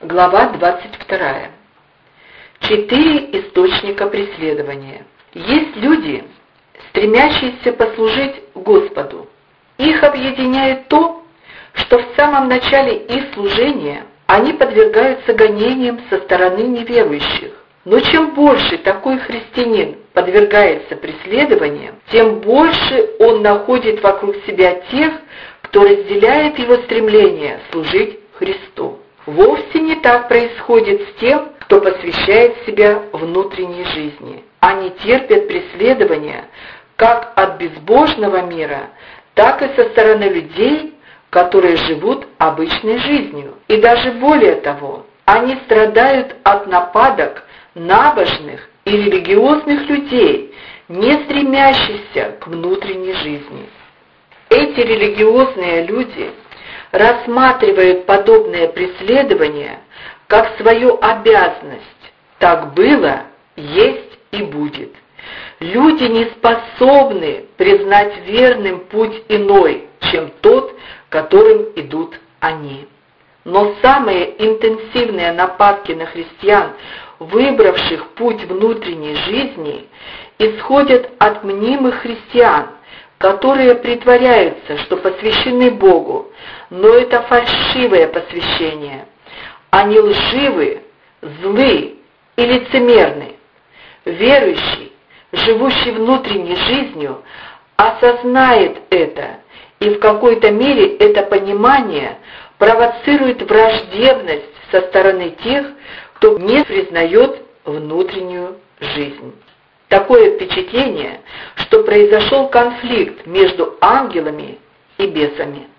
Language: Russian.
Глава 22. 4 источника преследования. Есть люди, стремящиеся послужить Господу. Их объединяет то, что в самом начале их служения они подвергаются гонениям со стороны неверующих. Но чем больше такой христианин подвергается преследованиям, тем больше он находит вокруг себя тех, кто разделяет его стремление служить Христу. Вовсе не так происходит с тем, кто посвящает себя внутренней жизни. Они терпят преследования как от безбожного мира, так и со стороны людей, которые живут обычной жизнью. И даже более того, они страдают от нападок набожных и религиозных людей, не стремящихся к внутренней жизни. Эти религиозные люди рассматривают подобное преследование как свою обязанность. Так было, есть и будет. Люди не способны признать верным путь иной, чем тот, которым идут они. Но самые интенсивные нападки на христиан, выбравших путь внутренней жизни, исходят от мнимых христиан, которые притворяются, что посвящены Богу, но это фальшивое посвящение. Они лживы, злы и лицемерны. Верующий, живущий внутренней жизнью, осознает это, и в какой-то мере это понимание провоцирует враждебность со стороны тех, кто не признает внутреннюю жизнь. Такое впечатление, что произошел конфликт между ангелами и бесами.